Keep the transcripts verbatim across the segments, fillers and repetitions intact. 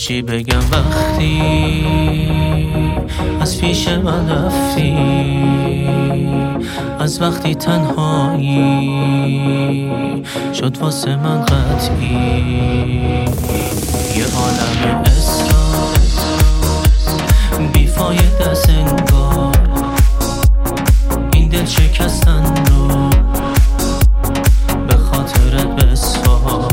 چی بگم وقتی از پیش من رفتی، از وقتی تنهایی شد واسه من قطعی. یه عالم اصرار بیفایده است انگار، این دل شکستن رو به خاطرت بسپار.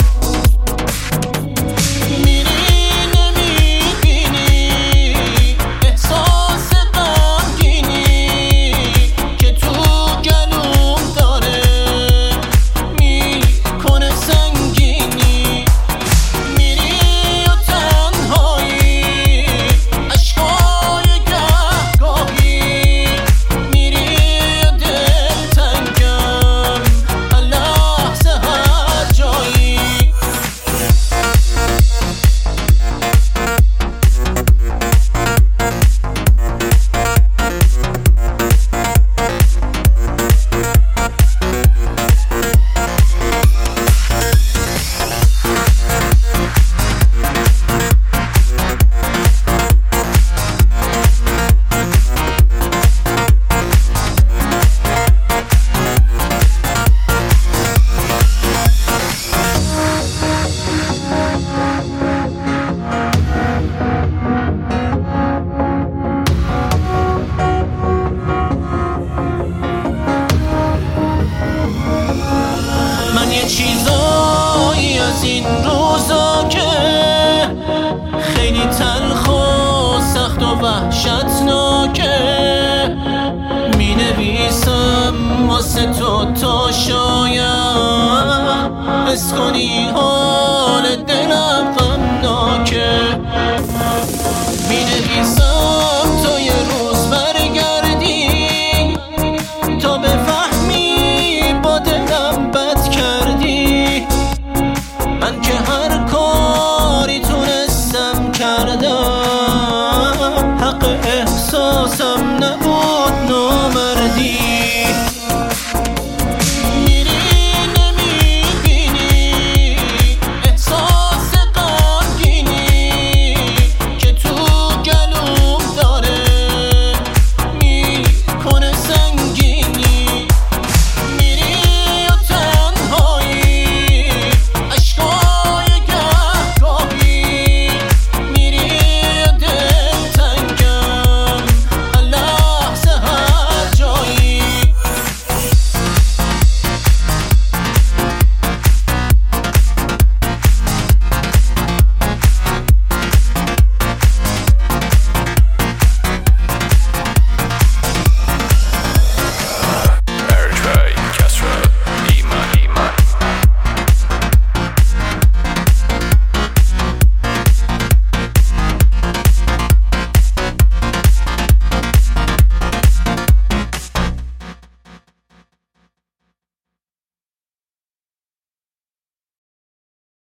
چیزایی از این روزا که خیلی تلخ و سخت و وحشتناکه، می نویسم واسه تو تا شاید حس کنی حال دلم